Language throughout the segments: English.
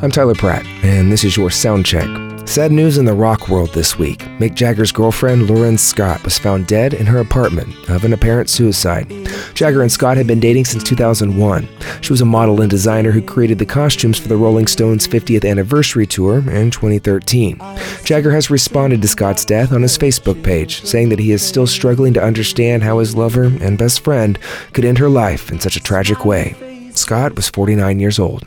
I'm Tyler Pratt, and this is your Sound Check. Sad news in the rock world this week. Mick Jagger's girlfriend, Lauren Scott, was found dead in her apartment of an apparent suicide. Jagger and Scott had been dating since 2001. She was a model and designer who created the costumes for the Rolling Stones' 50th anniversary tour in 2013. Jagger has responded to Scott's death on his Facebook page, saying that he is still struggling to understand how his lover and best friend could end her life in such a tragic way. Scott was 49 years old.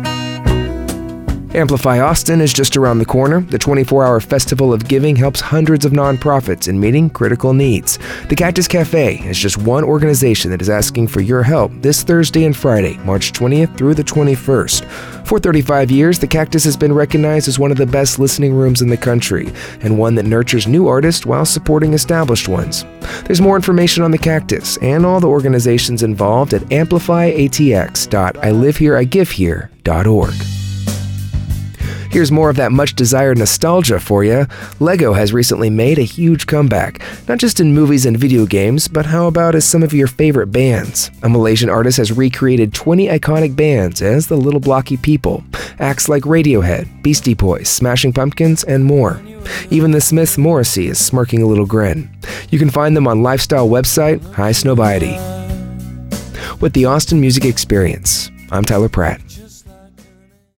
Amplify Austin is just around the corner. The 24-hour Festival of Giving helps hundreds of nonprofits in meeting critical needs. The Cactus Cafe is just one organization that is asking for your help this Thursday and Friday, March 20th through the 21st. For 35 years, the Cactus has been recognized as one of the best listening rooms in the country, and one that nurtures new artists while supporting established ones. There's more information on the Cactus and all the organizations involved at amplifyatx.ilivehereigivehere.org. Here's more of that much-desired nostalgia for you. LEGO has recently made a huge comeback, not just in movies and video games, but how about as some of your favorite bands? A Malaysian artist has recreated 20 iconic bands as the Little Blocky People, acts like Radiohead, Beastie Boys, Smashing Pumpkins, and more. Even the Smiths Morrissey is smirking a little grin. You can find them on lifestyle website Hi Snowbiety. With the Austin Music Experience, I'm Tyler Pratt.